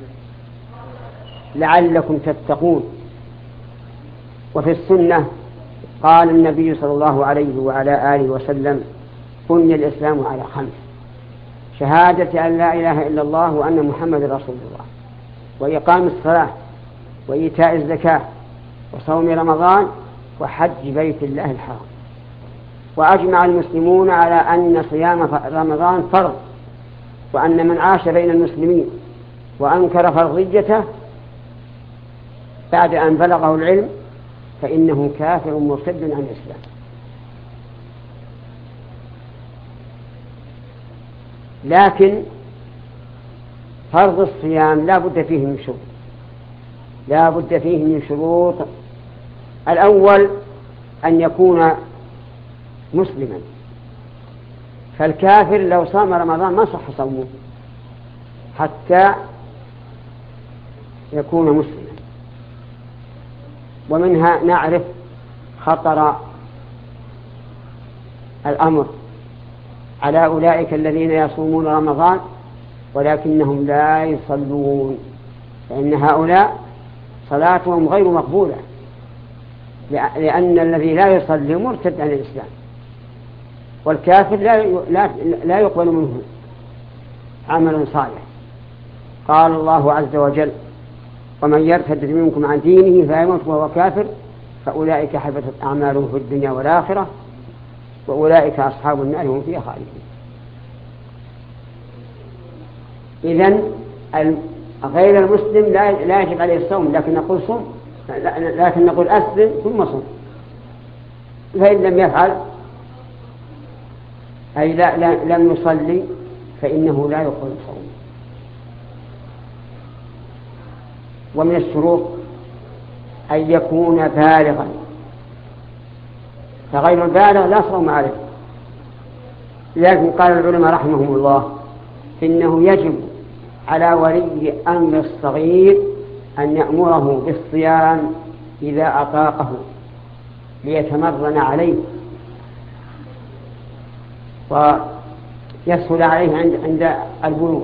Speaker 1: لعلكم تتقون. وفي السنة قال النبي صلى الله عليه وعلى آله وسلم: بني الإسلام على 5: شهادة أن لا إله إلا الله وأن محمد رسول الله، وإقام الصلاة، وإيتاء الزكاة، وصوم رمضان، وحج بيت الله الحرام. وأجمع المسلمون على أن صيام رمضان فرض، وأن من عاش بين المسلمين وأنكر فرضيته بعد أن بلغه العلم فإنه كافر مرتد عن الإسلام. لكن فرض الصيام لا بد فيه من شروط، لا بد فيه من شروط. الأول أن يكون مسلما، فالكافر لو صام رمضان ما صح صومه حتى يكون مسلما. ومنها نعرف خطر الأمر على أولئك الذين يصومون رمضان ولكنهم لا يصلون، فإن هؤلاء صلاتهم غير مقبولة، لأن الذي لا يصلي مرتد عن الإسلام، والكافر لا يقبل منه عمل صالح. قال الله عز وجل: ومن يرتد منكم عن دينه فيموت وهو كافر فأولئك حبطت أعمالهم في الدنيا والآخرة وأولئك أصحاب النار هم فيها خالدون. إذن غير المسلم لا يجب عليه الصوم، لكن نقول صوم، لكن نقول أسلم ثم صوم. فإن لم يفعل أي لم يصلي فإنه لا يقبل صوم. ومن الشروط أن يكون بالغا، فغير البالغ لا صوم عليه. لكن قال العلماء رحمهم الله: إنه يجب على ولي أمر الصغير أن يأمره بالصيام إذا أطاقه ليتمرن عليه ويسهل عليه عند البلوغ،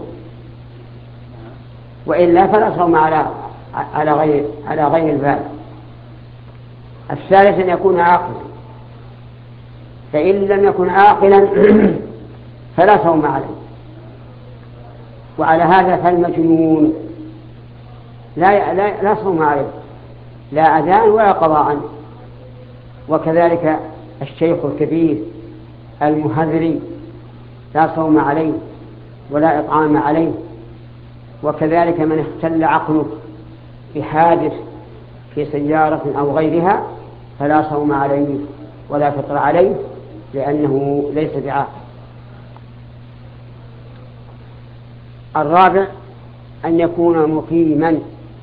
Speaker 1: وإلا فلا صوم على غير البالغ. الثالث أن يكون عاقلا، فإن لم يكن عاقلا فلا صوم عليه. وعلى هذا فالمجنون لا صوم عليه، لا أذان ولا قضاء عنه. وكذلك الشيخ الكبير المهذري لا صوم عليه ولا إطعام عليه. وكذلك من اختل عقله بحادث في سيارة أو غيرها فلا صوم عليه ولا فطر عليه، لأنه ليس بعاقل. الرابع أن يكون مقيما،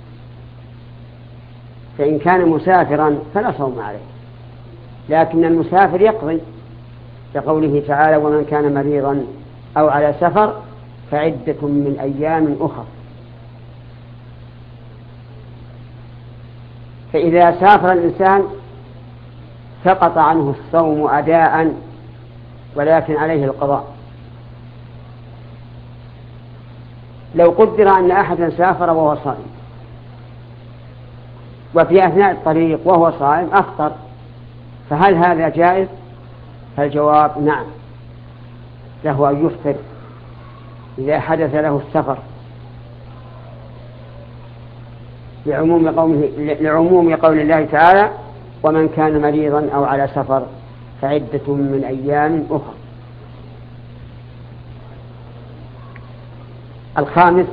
Speaker 1: فإن كان مسافرا فلا صوم عليه، لكن المسافر يقضي، لقوله تعالى: ومن كان مريضا أو على سفر فعدة من أيام أخر. فإذا سافر الإنسان سقط عنه الصوم أداء ولكن عليه القضاء. لو قدر أن أحدا سافر وهو صائم وفي أثناء الطريق وهو صائم أفطر، فهل هذا جائز؟ فالجواب نعم، له أن يفطر إذا حدث له السفر، لعموم قول الله تعالى: ومن كان مريضا أو على سفر فعدة من أيام أخرى. الخامس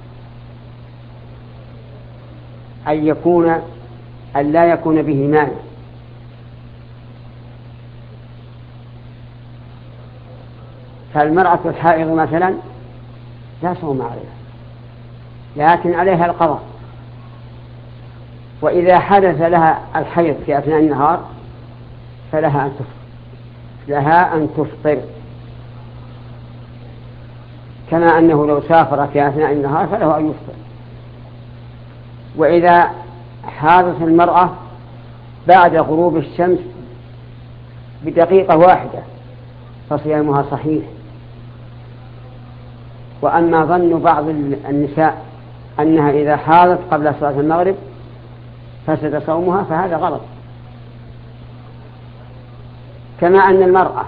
Speaker 1: أن لا يكون به مانع، فالمرأة الحائض مثلا لا صوم عليها لكن عليها القضاء، وإذا حدث لها الحيض في أثناء النهار فلها أن تفطر، كما أنه لو سافر في أثناء النهار فله أن يفطر. وإذا حاضت المرأة بعد غروب الشمس بدقيقة واحدة فصيامها صحيح. وأما ظن بعض النساء أنها إذا حاضت قبل صلاة المغرب فسد صومها فهذا غلط. كما أن المرأة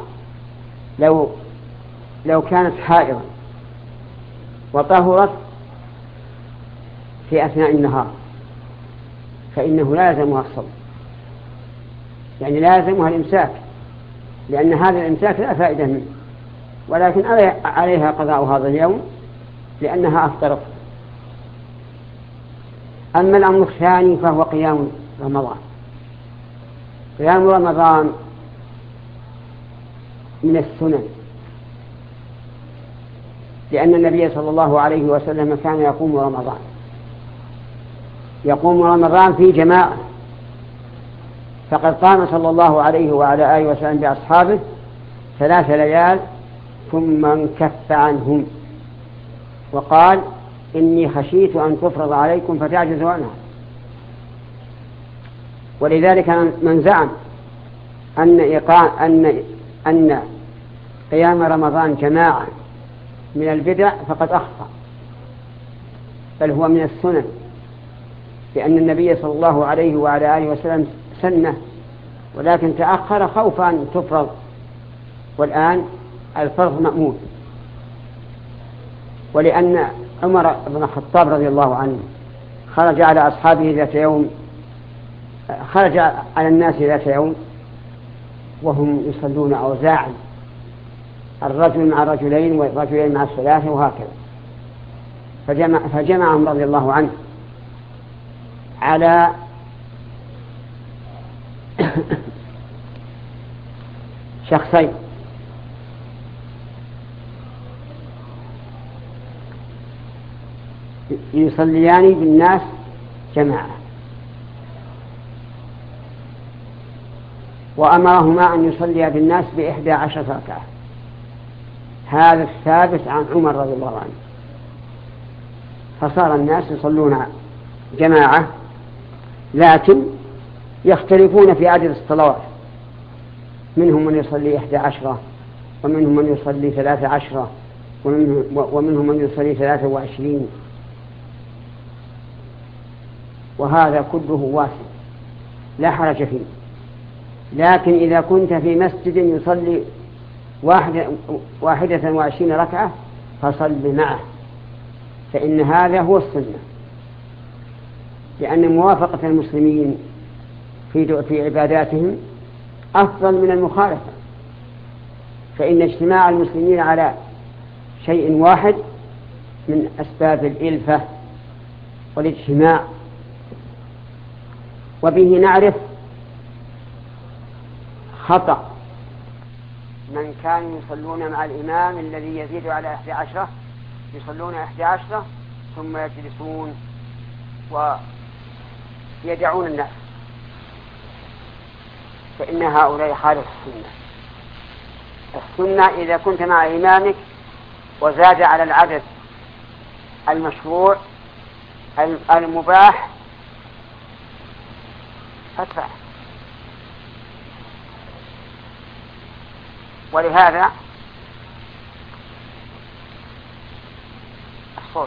Speaker 1: لو كانت حائضا وطهرت في أثناء النهار فإنه لا يلزمها الصوم، يعني لا يلزمها الإمساك، لأن هذا الإمساك لا فائدة منه، ولكن عليها قضاء هذا اليوم لأنها أفطرت. أما الأمر الثاني فهو قيام رمضان. قيام رمضان من السنن، لأن النبي صلى الله عليه وسلم كان يقوم رمضان في جماعة، فقد قام صلى الله عليه وعلى آله وسلم بأصحابه 3 ليال ثم انكف عنهم وقال: إني خشيت أن تفرض عليكم فتعجزوا عنها. ولذلك من زعم أن قيام رمضان جماعة من البدع فقد أخطأ، بل هو من السنن، لأن النبي صلى الله عليه وعلى آله وسلم سنه، ولكن تأخر خوفا أن تفرض، والآن الفرض مأمون. ولأن عمر بن الخطاب رضي الله عنه خرج على الناس ذات يوم وهم يصلون أوزاعا، الرجل مع الرجلين والرجلين مع الثلاثة وهكذا، فجمعهم رضي الله عنه على شخصين، يصليان بالناس جماعة، وأمرهما أن يصليا بالناس ب11 ركعة. هذا الثابت عن عمر رضي الله عنه. فصار الناس يصلون جماعة، لكن يختلفون في عدد الصلوات، منهم من يصلي 11 ومنهم من يصلي 13 ومنهم من يصلي 23، وهذا كله واسع لا حرج فيه. لكن إذا كنت في مسجد يصلي 21 ركعة فصل معه، فإن هذا هو السنة، لأن موافقة المسلمين في عباداتهم أفضل من المخالفة، فإن اجتماع المسلمين على شيء واحد من أسباب الإلفة والاجتماع. وبه نعرف خطأ من كانوا يصلون مع الإمام الذي يزيد على 11، يصلون 11 ثم يجلسون ويدعون الناس، فإن هؤلاء خالف السنة. إذا كنت مع إمامك وزاد على العدد المشروع المباح فتح. ولهذا الصوت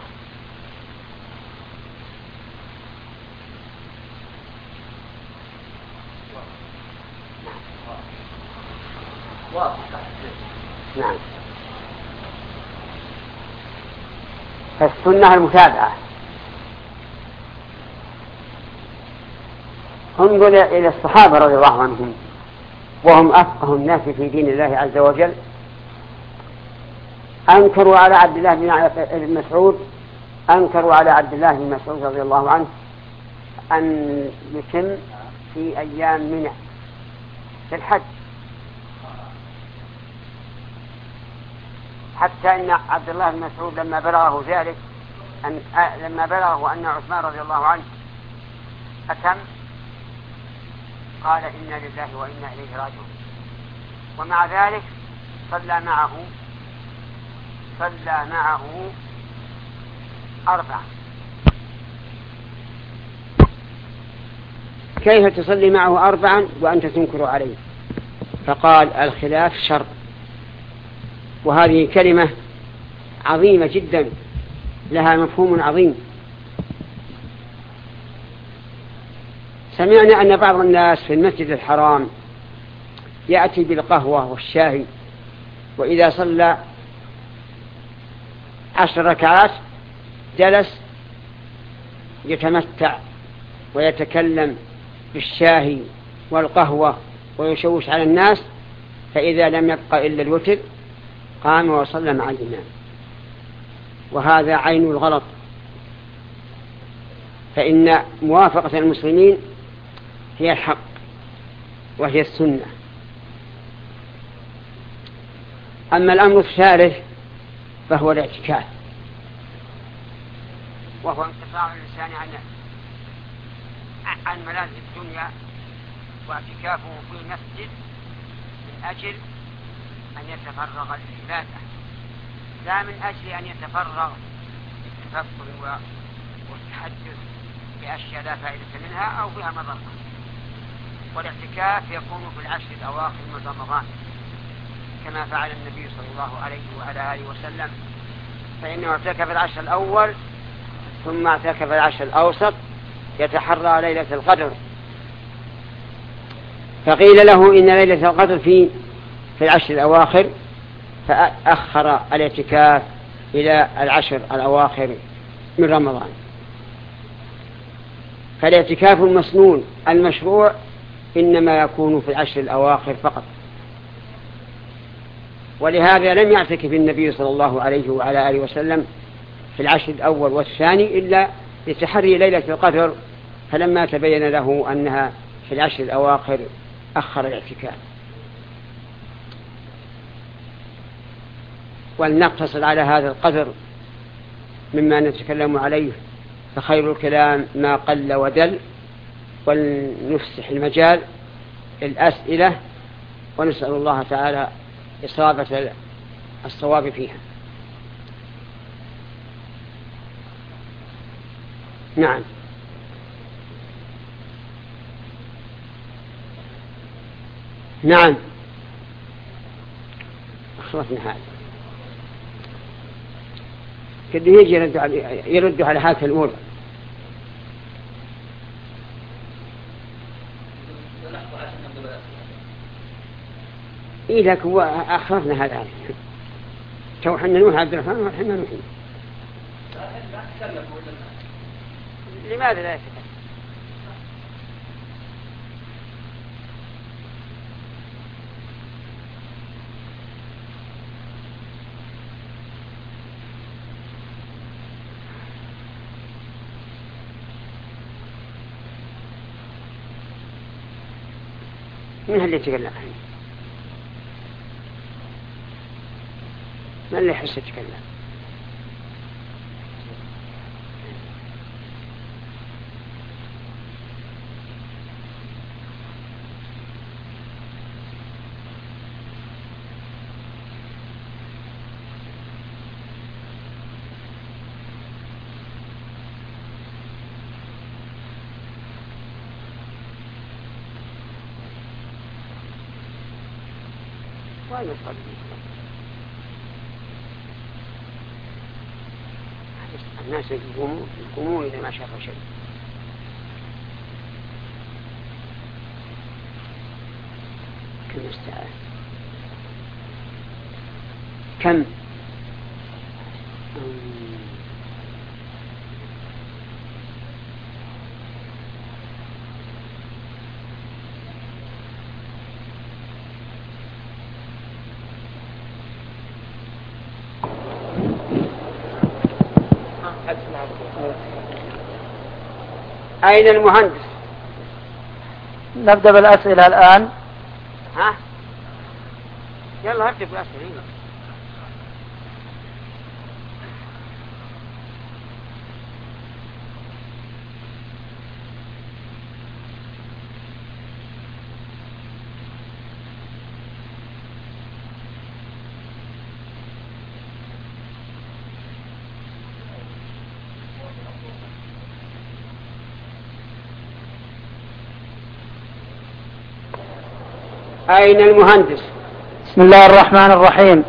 Speaker 1: نعم. فالسنة المتابعة. انظر إلى الصحابة رضي الله عنهم وهم أفقه الناس في دين الله عز وجل، أنكروا على عبد الله بن مسعود رضي الله عنه أن يتم في أيام منى في الحج، حتى أن عبد الله بن مسعود لما بلغه ذلك لما بلغه أن عثمان رضي الله عنه أتم قال إنا لله وإنا إليه راجعون، ومع ذلك صلى معه 4. كيف تصلي معه 4 وأنت تنكر عليه؟ فقال الخلاف شر. وهذه كلمة عظيمة جدا لها مفهوم عظيم. سمعنا أن بعض الناس في المسجد الحرام يأتي بالقهوة والشاي، وإذا صلى 10 ركعات جلس يتمتع ويتكلم بالشاي والقهوة ويشوش على الناس، فإذا لم يبقى إلا الوتر قام وصلى مع الإمام، وهذا عين الغلط. فإن موافقة المسلمين هي الحق وهي السنة. أما الأمر الثالث فهو الاعتكاف، وهو انقطاع الإنسان عن ملاذ الدنيا، واعتكافه في مسجد من أجل أن يتفرغ للعبادة، لا من أجل أن يتفرغ للتفكر والتحدث بأشياء لا فائدة منها أو بها مضرة. والاعتكاف يكون في العشر الأواخر من رمضان كما فعل النبي صلى الله عليه وعلى آله وسلم، فإنه اعتكف العشر الأول ثم اعتكف العشر الأوسط يتحرى ليلة القدر، فقيل له إن ليلة القدر في العشر الأواخر، فأخر الاعتكاف إلى العشر الأواخر من رمضان. فالاعتكاف المسنون المشروع إنما يكون في العشر الأواخر فقط، ولهذا لم يعتكف النبي صلى الله عليه وعلى آله وسلم في العشر الأول والثاني إلا لتحري ليلة القدر، فلما تبين له أنها في العشر الأواخر أخر الاعتكاف. ولنقتصر على هذا القدر مما نتكلم عليه، فخير الكلام ما قل ودل، ولنفسح المجال الأسئلة، ونسأل الله تعالى إصابة الصواب فيها. نعم. نعم أخلصنا هذا كده يجي يرد على هذه الأولى. إيه لك هو أخرنا هذا تو حنا نوح عبد الرحمن وحنا نوح. لماذا لا يتكلم؟ من اللي يتكلم؟ من اللي يحس يتكلم؟ وين يصلي؟ الناس يقومون إذا ما شافوا شيء. كم الساعة؟ كم؟ أين المهندس؟
Speaker 2: نبدأ بالأسئلة الآن.
Speaker 1: ها؟ يلا هبدأ بالأسئلة. أين المهندس؟
Speaker 2: بسم الله الرحمن الرحيم.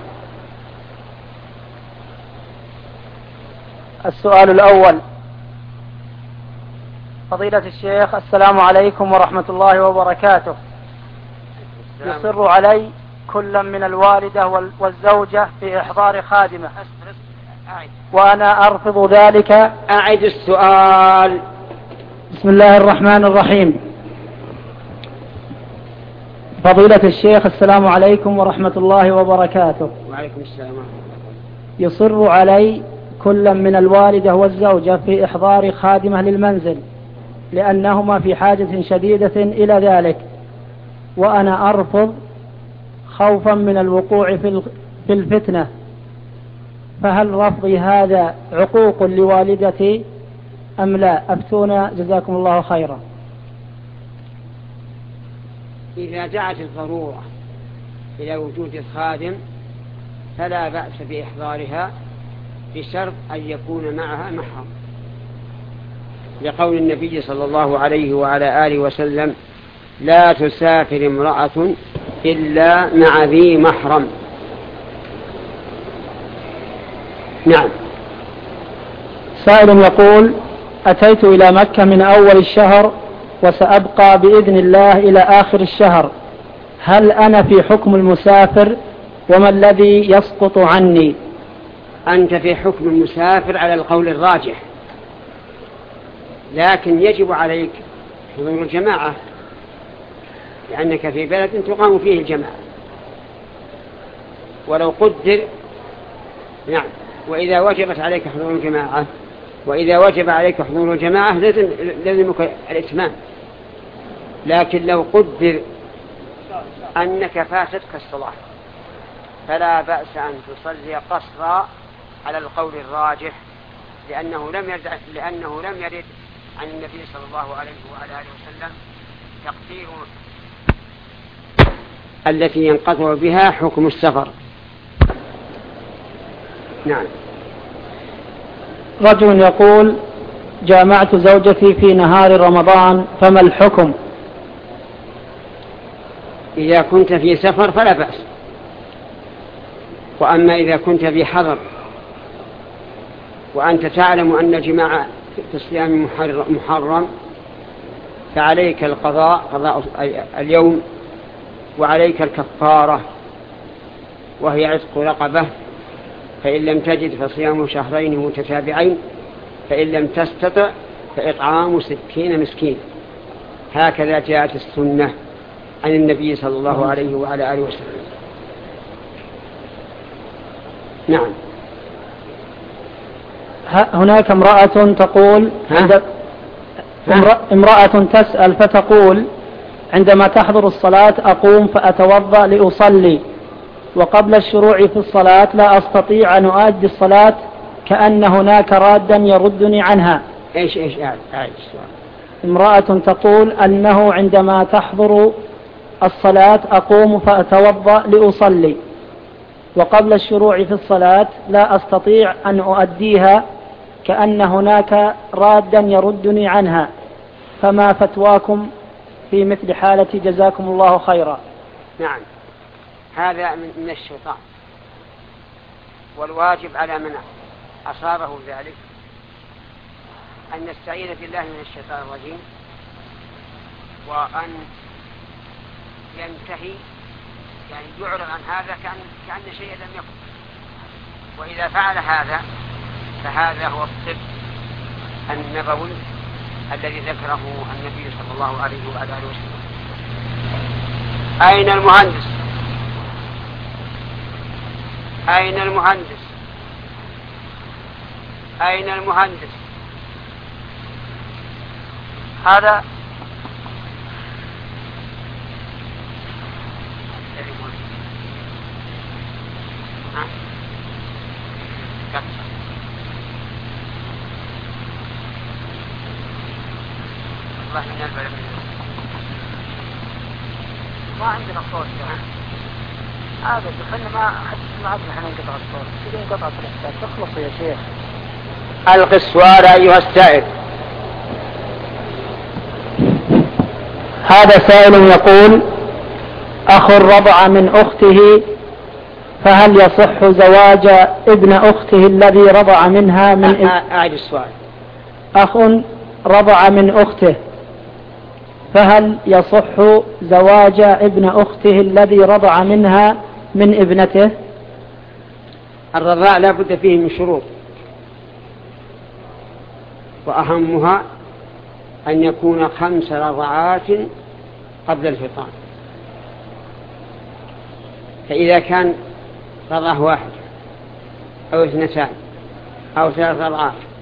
Speaker 2: السؤال الأول: فضيلة الشيخ، السلام عليكم ورحمة الله وبركاته. يصر علي كل من الوالدة والزوجة في إحضار خادمة، وأنا أرفض ذلك.
Speaker 1: أعد السؤال.
Speaker 2: بسم الله الرحمن الرحيم. فضيلة الشيخ، السلام عليكم ورحمة الله وبركاته.
Speaker 1: وعليكم السلام.
Speaker 2: يصر علي كل من الوالدة والزوجة في إحضار خادمة للمنزل، لأنهما في حاجة شديدة إلى ذلك، وأنا أرفض خوفا من الوقوع في الفتنة، فهل رفضي هذا عقوق لوالدتي أم لا؟ أفتونا جزاكم الله خيرا.
Speaker 1: إذا دعت الضرورة إلى وجود الخادم فلا بأس بإحضارها بشرط أن يكون معها محرم، لقول النبي صلى الله عليه وعلى آله وسلم: لا تسافر امرأة إلا مع ذي محرم. نعم.
Speaker 2: سائل يقول: أتيت إلى مكة من أول الشهر وسأبقى بإذن الله إلى آخر الشهر، هل أنا في حكم المسافر وما الذي يسقط عني؟
Speaker 1: أنت في حكم المسافر على القول الراجح، لكن يجب عليك حضور الجماعة، لأنك في بلد تقام فيه الجماعة ولو قدر. نعم. وإذا وجبت عليك حضور الجماعة، وإذا وجب عليك حضور الجماعة لازمك الإتمام، لكن لو قدر أنك فاتتك الصلاة فلا بأس أن تصلي قصرا على القول الراجح، لأنه لم يرد عن النبي صلى الله عليه وعلى آله وسلم تقدير التي ينقطع بها حكم السفر. نعم.
Speaker 2: رجل يقول: جامعت زوجتي في نهار رمضان، فما الحكم؟
Speaker 1: إذا كنت في سفر فلا بأس، وأما إذا كنت في حضر وأنت تعلم أن الجماع في الصيام محرم فعليك القضاء، قضاء اليوم، وعليك الكفارة وهي عتق رقبة، فإن لم تجد فصيام شهرين متتابعين، فإن لم تستطع فإطعام 60 مسكين. هكذا جاءت السنة عن النبي صلى الله عليه وعلى آله وسلم. نعم.
Speaker 2: هناك امرأة تقول امرأة تسأل فتقول: عندما تحضر الصلاة أقوم فأتوضأ لأصلي، وقبل الشروع في الصلاة لا أستطيع أن أؤدي الصلاة، كأن هناك رادا يردني عنها.
Speaker 1: إيش
Speaker 2: امرأة تقول أنه عندما تحضر الصلاة أقوم فأتوضأ لأصلي، وقبل الشروع في الصلاة لا أستطيع أن أؤديها، كأن هناك رادا يردني عنها، فما فتواكم في مثل حالتي؟ جزاكم الله خيرا.
Speaker 1: نعم. هذا من الشيطان، والواجب على من أصابه ذلك أن يستعيذ بالله من الشيطان الرجيم، وأن ينتهي، يعني يعرض عن هذا كأن شيئا لم يكن. وإذا فعل هذا فهذا هو الطب النبوي الذي ذكره النبي صلى الله عليه وآله وسلم. أين المهندس؟ أين المهندس؟ أين المهندس؟ هذا الله من البلد ما عندنا صوت هذا دخلنا ما حد ما عندنا احنا نقطع الصوت كذا انقطعت الإحساس. تخلص يا شيخ. ألقي السؤال أيها السائل.
Speaker 2: هذا سائل يقول: أخ رضع من أخته، فهل يصح زواج ابن أخته الذي رضع منها من
Speaker 1: أعيد السؤال.
Speaker 2: أخ رضع من أخته، فهل يصح زواج ابن أخته الذي رضع منها من ابنته؟
Speaker 1: الرضاع لا بد فيه من شروط، وأهمها أن يكون 5 رضعات قبل الفطام. فإذا كان رضعه 1 أو 2 أو 3 رضعات